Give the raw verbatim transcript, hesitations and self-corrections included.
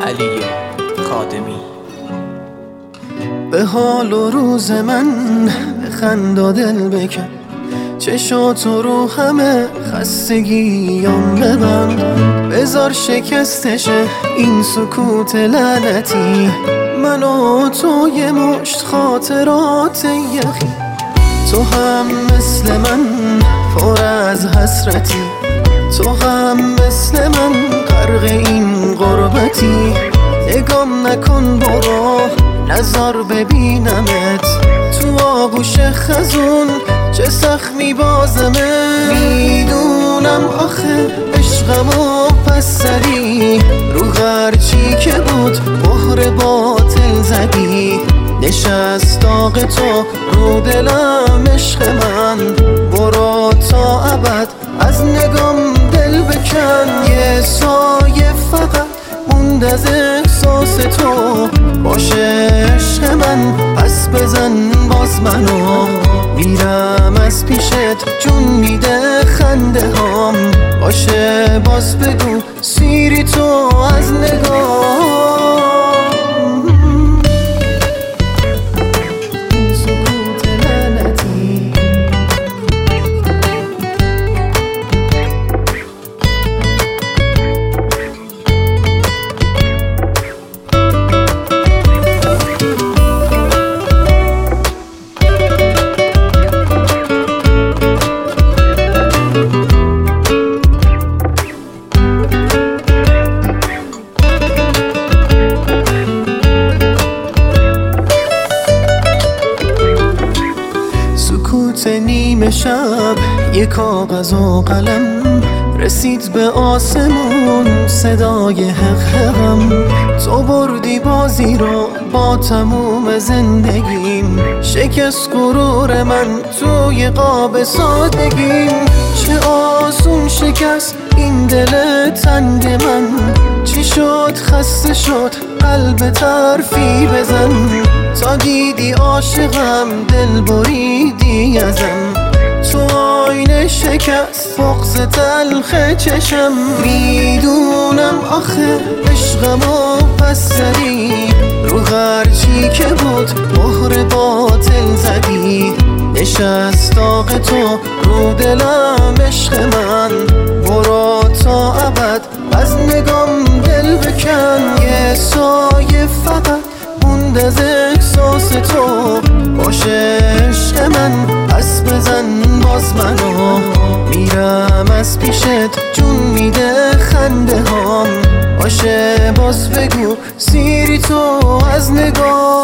علی خادمی. به حال و روز من بخند و دل بکن، چشاتو رو همه خستگیام ببند. بذار شکستشه این سکوت لعنتی، من و تو یه مشت خاطرات یخی. تو هم مثل من پر از حسرتی، تو هم مثل من غرق این غربتی. نگام نکن برو، نظر ببینمت تو آغوش خزون، چه سخت میبازمه. میدونم آخه عشقمو پس زدی، رو هرچی که بود مهر باطل زدی. نشست داغ تو رو دلم عشق من، برو تا ابد از نگام دل بکن. یه سایه فقط موند از احساس تو، باشه عشق من پس بزن باز منو. میرم از پیشت جون میده خنده هام، باشه باز بگو سیری تو از نگاه. نیمه شب یک کاغذ و قلم، رسید به آسمون صدای حقحقم. تو بردی بازی رو با تموم زندگیم، شکست غرور من توی قاب سادگیم. چه آسون شکست این دل تنگ من، چی شد خسته شد قلب طرفی بزن. تا دیدی عاشقم دل بریدی ازم، تو آینه شکست بغض تلخ چشم. میدونم آخه عشقمو پس زدی، رو هرچی که بود مهر باطل زدی. نشست داغ تو رو دلم عشق من، برو تا ابد از نگام دل بکن. یه سایه فقط موند از احساس تو، باشه عشق من پس بزن باز منو. میرم از پیشت جون میده خنده هام، باشه باز بگو سیری تو از نگاه.